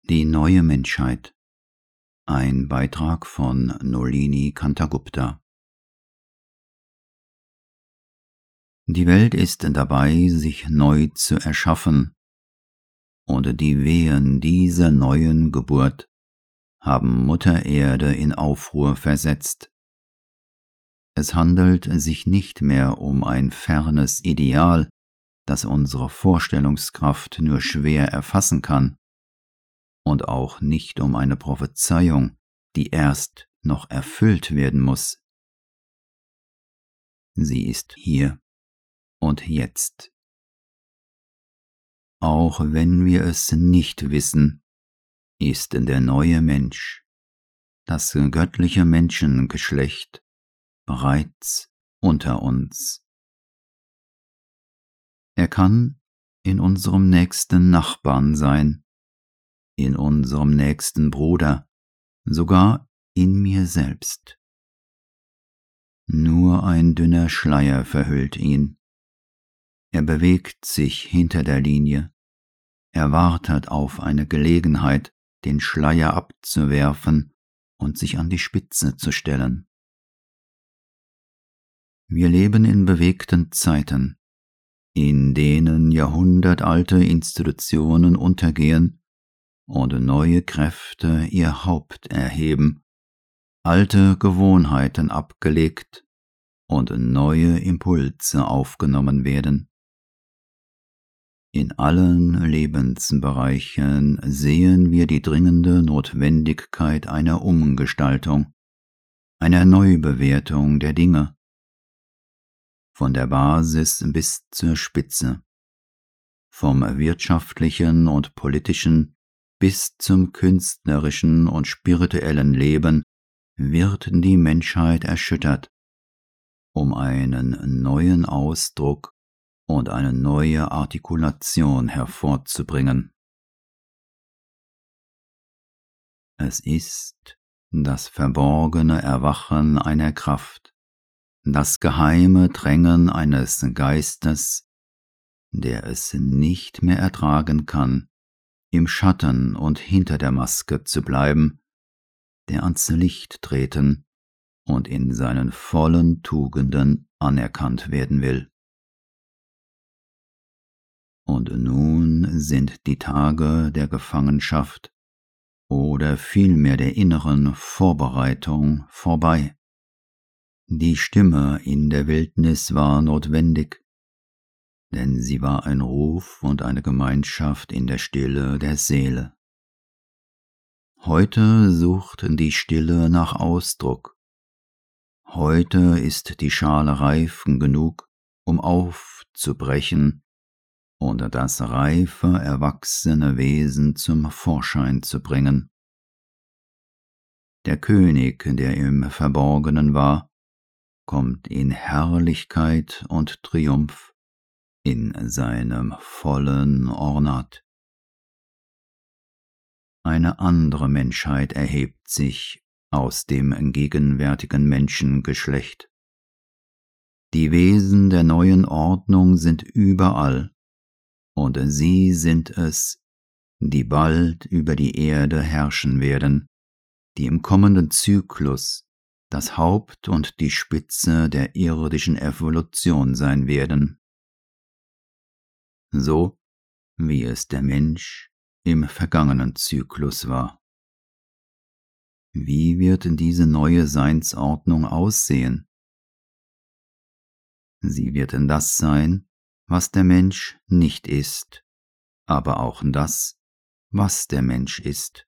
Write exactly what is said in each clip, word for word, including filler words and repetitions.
Die neue Menschheit. Ein Beitrag von Nolini Kantargupta. Die Welt ist dabei, sich neu zu erschaffen, und die Wehen dieser neuen Geburt haben Mutter Erde in Aufruhr versetzt. Es handelt sich nicht mehr um ein fernes Ideal, das unsere Vorstellungskraft nur schwer erfassen kann, und auch nicht um eine Prophezeiung, die erst noch erfüllt werden muss. Sie ist hier und jetzt. Auch wenn wir es nicht wissen, ist der neue Mensch, das göttliche Menschengeschlecht, bereits unter uns. Er kann in unserem nächsten Nachbarn sein, in unserem nächsten Bruder, sogar in mir selbst. Nur ein dünner Schleier verhüllt ihn. Er bewegt sich hinter der Linie. Er wartet auf eine Gelegenheit, den Schleier abzuwerfen und sich an die Spitze zu stellen. Wir leben in bewegten Zeiten, in denen jahrhundertalte Institutionen untergehen und neue Kräfte ihr Haupt erheben, alte Gewohnheiten abgelegt und neue Impulse aufgenommen werden. In allen Lebensbereichen sehen wir die dringende Notwendigkeit einer Umgestaltung, einer Neubewertung der Dinge, von der Basis bis zur Spitze, vom wirtschaftlichen und politischen bis zum künstlerischen und spirituellen Leben wird die Menschheit erschüttert, um einen neuen Ausdruck und eine neue Artikulation hervorzubringen. Es ist das verborgene Erwachen einer Kraft, das geheime Drängen eines Geistes, der es nicht mehr ertragen kann, im Schatten und hinter der Maske zu bleiben, der ans Licht treten und in seinen vollen Tugenden anerkannt werden will. Und nun sind die Tage der Gefangenschaft oder vielmehr der inneren Vorbereitung vorbei. Die Stimme in der Wildnis war notwendig, denn sie war ein Ruf und eine Gemeinschaft in der Stille der Seele. Heute sucht die Stille nach Ausdruck. Heute ist die Schale reif genug, um aufzubrechen und das reife, erwachsene Wesen zum Vorschein zu bringen. Der König, der im Verborgenen war, kommt in Herrlichkeit und Triumph in seinem vollen Ornat. Eine andere Menschheit erhebt sich aus dem gegenwärtigen Menschengeschlecht. Die Wesen der neuen Ordnung sind überall, und sie sind es, die bald über die Erde herrschen werden, die im kommenden Zyklus das Haupt und die Spitze der irdischen Evolution sein werden. So wie es der Mensch im vergangenen Zyklus war. Wie wird diese neue Seinsordnung aussehen? Sie wird das sein, was der Mensch nicht ist, aber auch das, was der Mensch ist.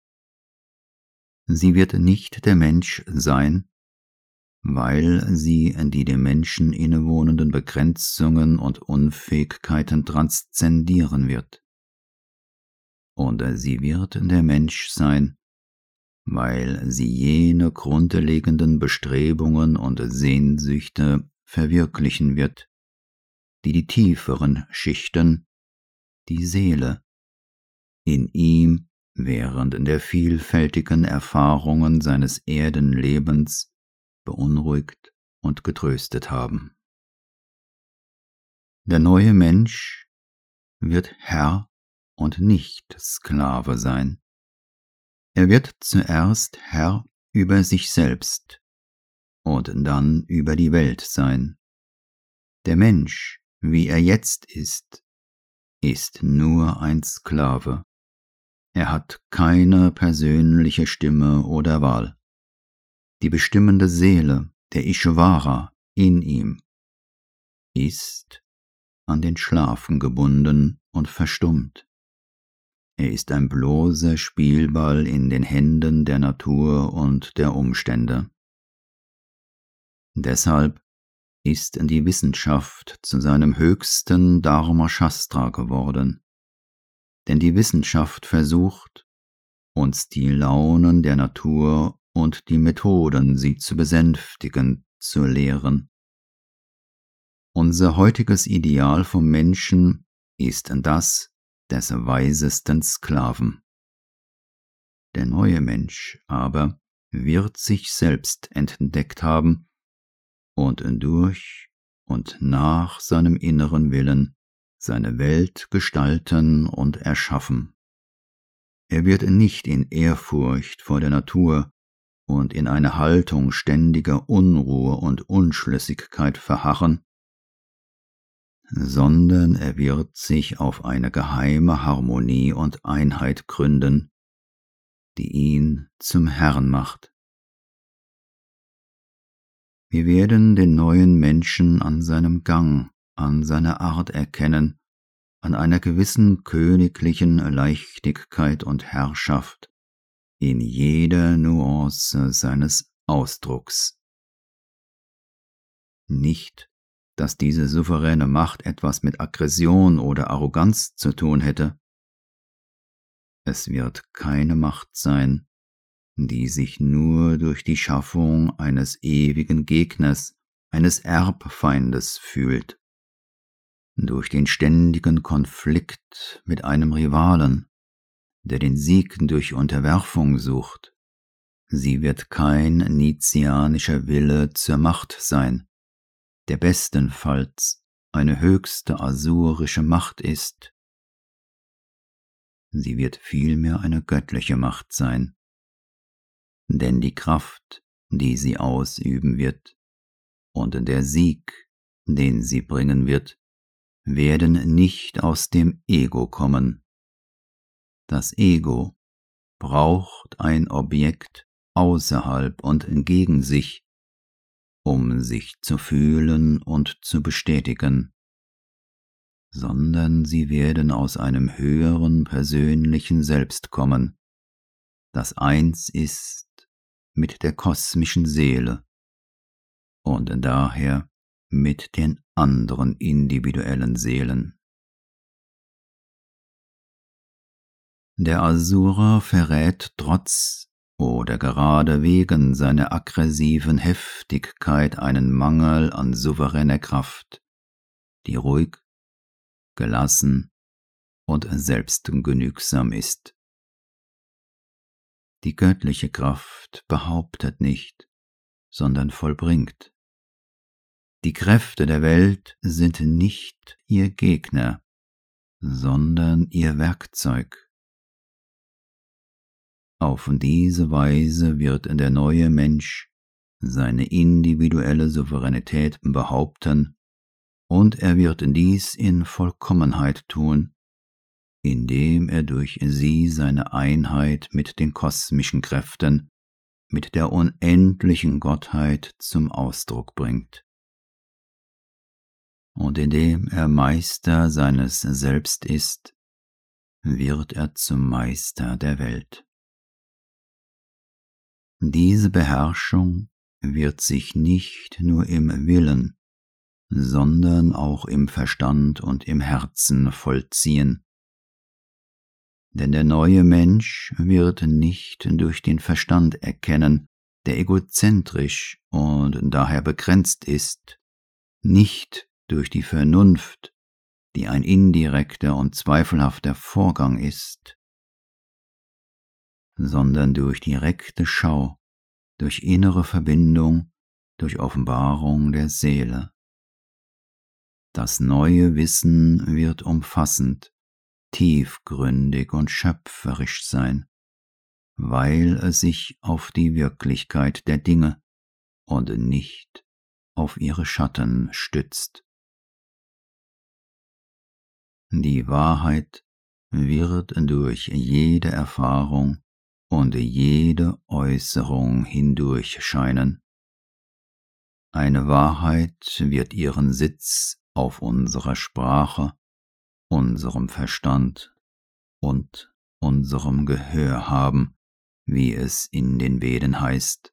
Sie wird nicht der Mensch sein, weil sie die dem Menschen innewohnenden Begrenzungen und Unfähigkeiten transzendieren wird. Und sie wird der Mensch sein, weil sie jene grundlegenden Bestrebungen und Sehnsüchte verwirklichen wird, die die tieferen Schichten, die Seele, in ihm während der vielfältigen Erfahrungen seines Erdenlebens beunruhigt und getröstet haben. Der neue Mensch wird Herr und nicht Sklave sein. Er wird zuerst Herr über sich selbst und dann über die Welt sein. Der Mensch, wie er jetzt ist, ist nur ein Sklave. Er hat keine persönliche Stimme oder Wahl. Die bestimmende Seele, der Ishvara in ihm, ist an den Schlafen gebunden und verstummt. Er ist ein bloßer Spielball in den Händen der Natur und der Umstände. Deshalb ist die Wissenschaft zu seinem höchsten Dharma Shastra geworden. Denn die Wissenschaft versucht, uns die Launen der Natur und die Methoden, sie zu besänftigen, zu lehren. Unser heutiges Ideal vom Menschen ist das des weisesten Sklaven. Der neue Mensch aber wird sich selbst entdeckt haben und durch und nach seinem inneren Willen seine Welt gestalten und erschaffen. Er wird nicht in Ehrfurcht vor der Natur und in eine Haltung ständiger Unruhe und Unschlüssigkeit verharren, sondern er wird sich auf eine geheime Harmonie und Einheit gründen, die ihn zum Herrn macht. Wir werden den neuen Menschen an seinem Gang, an seiner Art erkennen, an einer gewissen königlichen Leichtigkeit und Herrschaft in jeder Nuance seines Ausdrucks. Nicht, dass diese souveräne Macht etwas mit Aggression oder Arroganz zu tun hätte. Es wird keine Macht sein, die sich nur durch die Schaffung eines ewigen Gegners, eines Erbfeindes fühlt, durch den ständigen Konflikt mit einem Rivalen, der den Sieg durch Unterwerfung sucht. Sie wird kein nizianischer Wille zur Macht sein, der bestenfalls eine höchste asurische Macht ist. Sie wird vielmehr eine göttliche Macht sein, denn die Kraft, die sie ausüben wird, und der Sieg, den sie bringen wird, werden nicht aus dem Ego kommen. Das Ego braucht ein Objekt außerhalb und gegen sich, um sich zu fühlen und zu bestätigen, sondern sie werden aus einem höheren persönlichen Selbst kommen, das eins ist mit der kosmischen Seele und daher mit den anderen individuellen Seelen. Der Asura verrät trotz oder gerade wegen seiner aggressiven Heftigkeit einen Mangel an souveräner Kraft, die ruhig, gelassen und selbstgenügsam ist. Die göttliche Kraft behauptet nicht, sondern vollbringt. Die Kräfte der Welt sind nicht ihr Gegner, sondern ihr Werkzeug. Auf diese Weise wird der neue Mensch seine individuelle Souveränität behaupten, und er wird dies in Vollkommenheit tun, indem er durch sie seine Einheit mit den kosmischen Kräften, mit der unendlichen Gottheit zum Ausdruck bringt. Und indem er Meister seines Selbst ist, wird er zum Meister der Welt. Diese Beherrschung wird sich nicht nur im Willen, sondern auch im Verstand und im Herzen vollziehen. Denn der neue Mensch wird nicht durch den Verstand erkennen, der egozentrisch und daher begrenzt ist, nicht durch die Vernunft, die ein indirekter und zweifelhafter Vorgang ist, sondern durch direkte Schau, durch innere Verbindung, durch Offenbarung der Seele. Das neue Wissen wird umfassend, tiefgründig und schöpferisch sein. weil es sich auf die Wirklichkeit der Dinge und nicht auf ihre Schatten stützt. Die Wahrheit wird durch jede Erfahrung und jede Äußerung hindurch scheinen. Eine Wahrheit wird ihren Sitz auf unserer Sprache, unserem Verstand und unserem Gehör haben, wie es in den Veden heißt.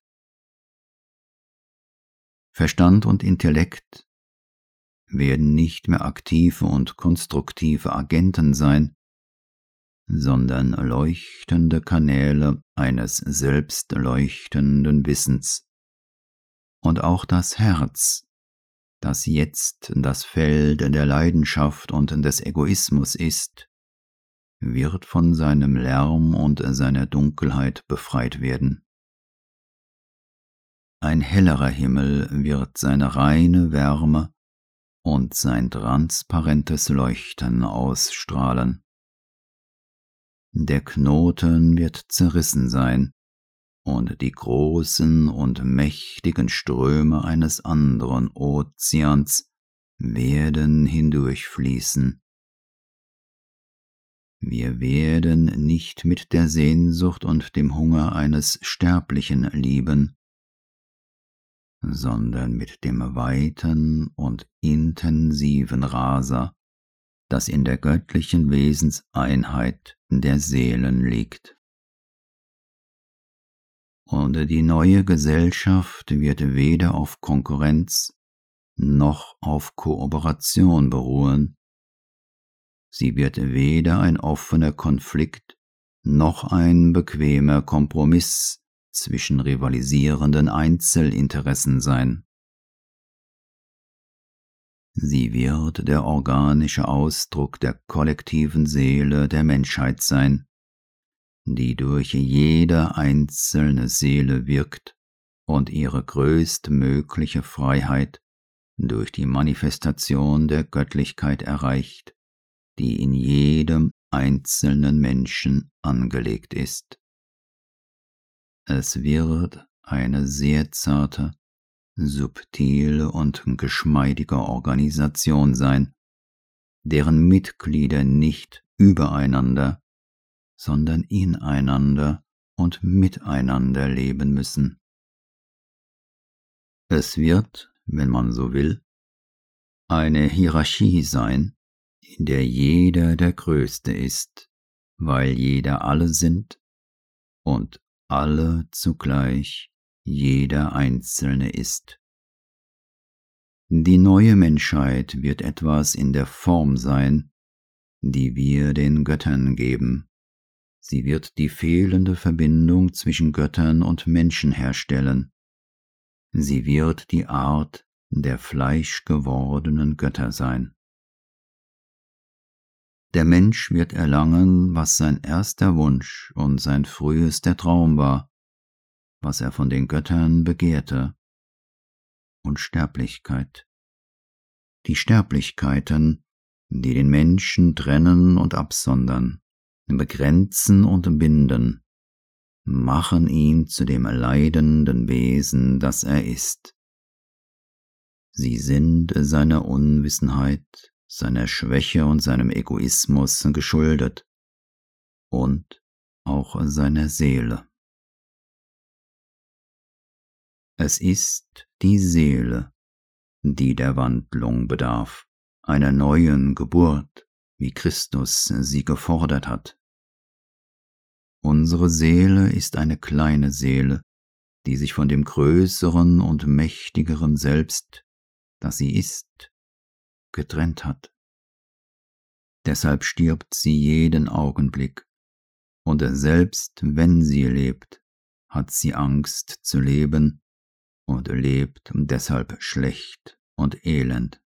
Verstand und Intellekt werden nicht mehr aktive und konstruktive Agenten sein, sondern leuchtende Kanäle eines selbstleuchtenden Wissens. Und auch das Herz, das jetzt das Feld der Leidenschaft und des Egoismus ist, wird von seinem Lärm und seiner Dunkelheit befreit werden. Ein hellerer Himmel wird seine reine Wärme und sein transparentes Leuchten ausstrahlen. Der Knoten wird zerrissen sein, und die großen und mächtigen Ströme eines anderen Ozeans werden hindurchfließen. Wir werden nicht mit der Sehnsucht und dem Hunger eines Sterblichen lieben, sondern mit dem weiten und intensiven Raser, das in der göttlichen Wesenseinheit der Seelen liegt. Und die neue Gesellschaft wird weder auf Konkurrenz noch auf Kooperation beruhen. Sie wird weder ein offener Konflikt noch ein bequemer Kompromiss zwischen rivalisierenden Einzelinteressen sein. Sie wird der organische Ausdruck der kollektiven Seele der Menschheit sein, die durch jede einzelne Seele wirkt und ihre größtmögliche Freiheit durch die Manifestation der Göttlichkeit erreicht, die in jedem einzelnen Menschen angelegt ist. Es wird eine sehr zarte, subtile und geschmeidige Organisation sein, deren Mitglieder nicht übereinander, sondern ineinander und miteinander leben müssen. Es wird, wenn man so will, eine Hierarchie sein, in der jeder der Größte ist, weil jeder alle sind und alle zugleich jeder Einzelne ist. Die neue Menschheit wird etwas in der Form sein, die wir den Göttern geben. Sie wird die fehlende Verbindung zwischen Göttern und Menschen herstellen. Sie wird die Art der fleischgewordenen Götter sein. Der Mensch wird erlangen, was sein erster Wunsch und sein frühester Traum war, was er von den Göttern begehrte: Unsterblichkeit. Die Sterblichkeiten, die den Menschen trennen und absondern, begrenzen und binden, machen ihn zu dem leidenden Wesen, das er ist. Sie sind seiner Unwissenheit, seiner Schwäche und seinem Egoismus geschuldet und auch seiner Seele. Es ist die Seele, die der Wandlung bedarf, einer neuen Geburt, wie Christus sie gefordert hat. Unsere Seele ist eine kleine Seele, die sich von dem größeren und mächtigeren Selbst, das sie ist, getrennt hat. Deshalb stirbt sie jeden Augenblick, und selbst wenn sie lebt, hat sie Angst zu leben und lebt deshalb schlecht und elend.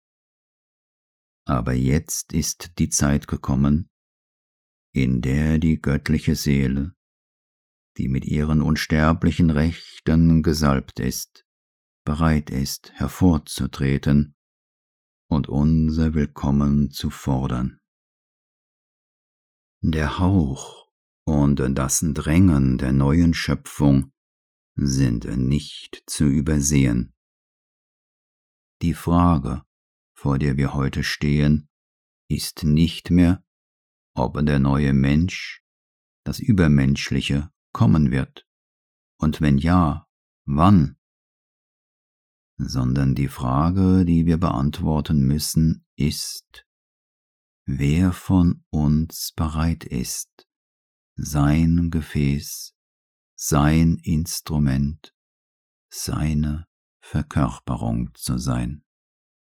Aber jetzt ist die Zeit gekommen, in der die göttliche Seele, die mit ihren unsterblichen Rechten gesalbt ist, bereit ist, hervorzutreten und unser Willkommen zu fordern. Der Hauch und das Drängen der neuen Schöpfung sind nicht zu übersehen. Die Frage, vor der wir heute stehen, ist nicht mehr, ob der neue Mensch, das Übermenschliche, kommen wird, und wenn ja, wann, sondern die Frage, die wir beantworten müssen, ist, wer von uns bereit ist, sein Gefäß, sein Instrument, seine Verkörperung zu sein.